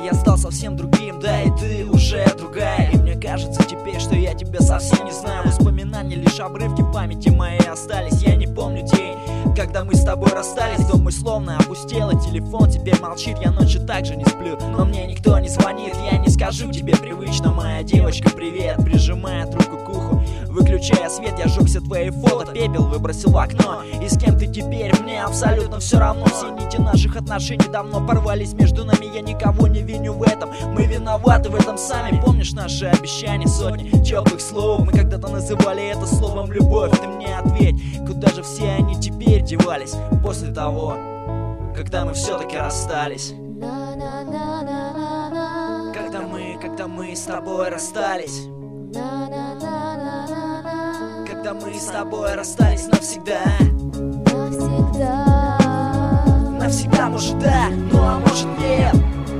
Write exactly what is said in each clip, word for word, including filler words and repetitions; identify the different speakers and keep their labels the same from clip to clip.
Speaker 1: Я стал совсем другим, да и ты уже другая. И мне кажется теперь, что я тебя совсем не знаю. Воспоминания лишь обрывки памяти моей остались. Я не помню день, когда мы с тобой расстались. Дом мой словно опустел, и телефон теперь молчит. Я ночью также не сплю, но мне никто не звонит. Я не скажу тебе привычно: моя девочка, привет. Прижимая трубку к уху, выключая свет, я сжег все твои фото, пепел выбросил в окно. И с кем ты теперь, мне абсолютно все равно. Все нити наших отношений давно порвались между нами. Я никого не виню в этом, мы виноваты в этом сами. Помнишь наши обещания, сотни теплых слов? Мы когда-то называли это словом любовь. Ты мне ответь, куда же все они теперь девались после того, когда мы все-таки расстались? Когда мы, когда мы с тобой расстались. Когда мы с тобой расстались навсегда.
Speaker 2: Навсегда.
Speaker 1: Навсегда, может, да, ну а может, нет.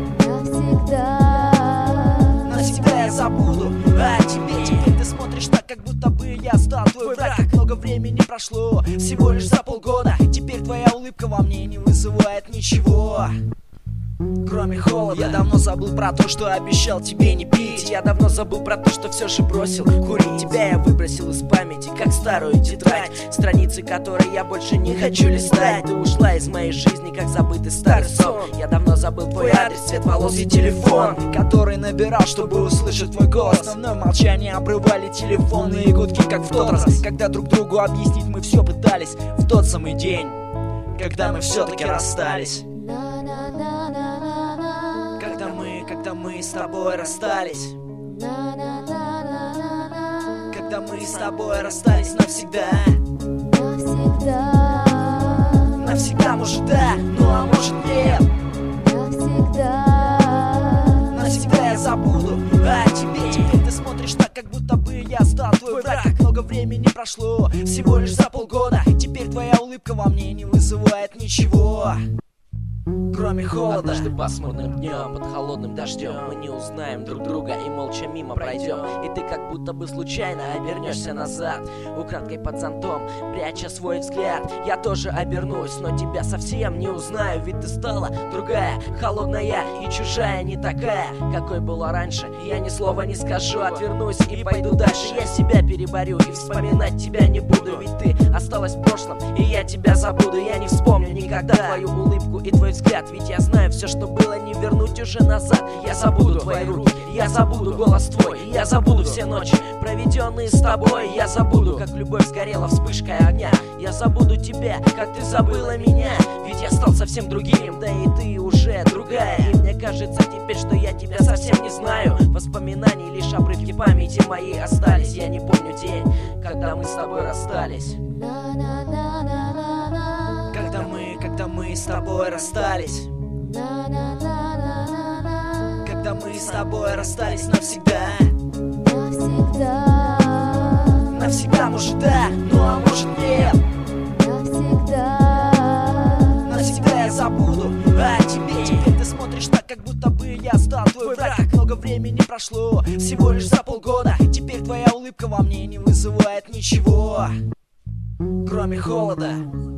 Speaker 2: Навсегда.
Speaker 1: Навсегда я забуду о тебе. Теперь ты смотришь так, как будто бы я стал твой враг. Как много времени прошло, всего лишь за полгода. Теперь твоя улыбка во мне не вызывает ничего, кроме холода. Я давно забыл про то, что обещал тебе не пить. Я давно забыл про то, что все же бросил курить. Тебя я выбросил из памяти, как старую тетрадь, страницы которой я больше не хочу листать. Ты ушла из моей жизни, как забытый старый сон. Я давно забыл твой адрес, цвет волос и телефон, который набирал, чтобы услышать твой голос. Основное молчание обрывали телефонные гудки, как в тот раз, когда друг другу объяснить мы все пытались. В тот самый день, когда мы все-таки расстались. Когда мы, когда мы с тобой расстались. Когда мы с тобой расстались навсегда.
Speaker 2: Навсегда.
Speaker 1: Навсегда, может, да, ну а может, нет.
Speaker 2: Навсегда.
Speaker 1: Навсегда я забуду о тебе. Теперь ты смотришь так, как будто бы я стал твой враг. Как много времени прошло, всего лишь за полгода. Теперь твоя улыбка во мне не вызывает ничего, кроме холода.
Speaker 3: Однажды пасмурным днем под холодным дождем мы не узнаем друг друга и молча мимо пройдем. И ты как будто бы случайно обернешься назад, украдкой под зонтом пряча свой взгляд. Я тоже обернусь, но тебя совсем не узнаю, ведь ты стала другая, холодная и чужая, не такая, какой была раньше. Я ни слова не скажу, отвернусь и пойду дальше. Я себя переборю и вспоминать тебя не буду, ведь ты осталась в прошлом, и я тебя забуду. Я не вспомню никогда твою улыбку и твой взгляд, ведь я знаю, все, что было, не вернуть уже назад. Я забуду твои руки, я забуду голос твой, я забуду все ночи, проведенные с тобой. Я забуду, как любовь сгорела вспышкой огня. Я забуду тебя, как ты забыла меня, ведь я стал совсем другим, да и ты уже другая. И мне кажется теперь, что я тебя совсем не знаю. Воспоминаний лишь обрывки памяти моей остались. Я не помню день, когда мы с тобой расстались. Когда мы, когда мы с тобой расстались. Когда мы с тобой расстались навсегда.
Speaker 2: Навсегда.
Speaker 1: Навсегда, может, да, ну а может, нет.
Speaker 2: Навсегда.
Speaker 1: Навсегда я забуду о тебе. Теперь ты смотришь так, как будто бы я стал твой враг. Как много времени прошло, всего лишь за полгода. Теперь твоя улыбка во мне не вызывает ничего, кроме холода.